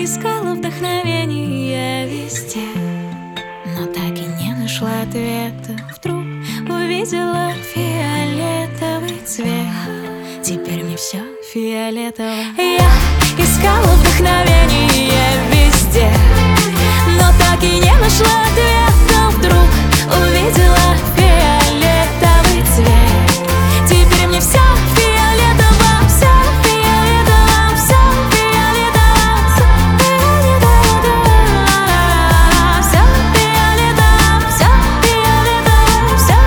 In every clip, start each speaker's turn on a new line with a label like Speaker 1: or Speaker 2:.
Speaker 1: искала вдохновение везде, но так и не нашла ответа. Вдруг увидела фиолетовый цвет. Теперь мне все фиолетово. Я искала вдохновение везде, но так и не нашла ответа. Вдруг увидела фиолетовый цвет. Теперь мне все фиолетово, все фиолетово, все фиолетово, все фиолетово, все фиолетово, все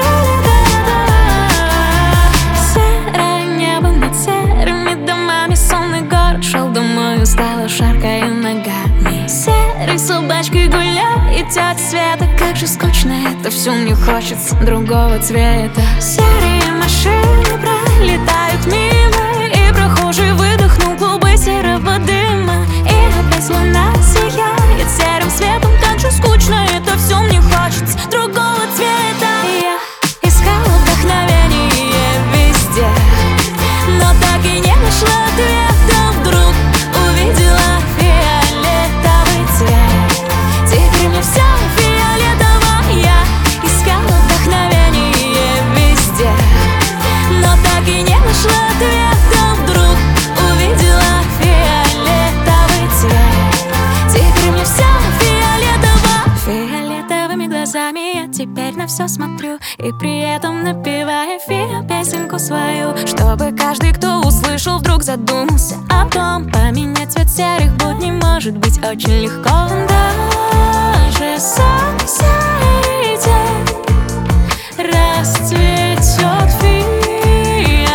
Speaker 1: фиолетово. Серое небо над серыми домами, сонный город шел домой, устала, шаркая ногами. Серой собачкой гуляет тетя Света. Как же скучно это все, мне хочется другого цвета. Серые машины пролетают мимо, и прохожий выдохнул клубы серого дыма. И опять луна сияет серым светом. Как же скучно это все, мне хочется другого цвета. Я искала вдохновение везде, но так и не нашла ответа. Вдруг увидела фиолетовый цвет. Теперь мне все фиолетово. Я искала вдохновение везде, но так и не нашла ответа. Вдруг увидела фиолетовый цвет. Теперь мне все фиолетово. Фиолетовыми глазами я теперь на все смотрю, и при этом напевая песенку свою, чтобы каждый, кто услышал, вдруг задумался о том, поменять цвет серых будней может быть очень легко. Даже самый серый день расцветет фиолетовый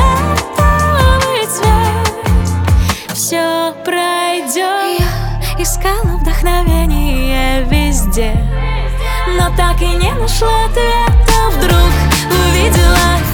Speaker 1: цвет. Все пройдет. Я искала вдохновение везде, но так и не нашла ответа. Вдруг увидела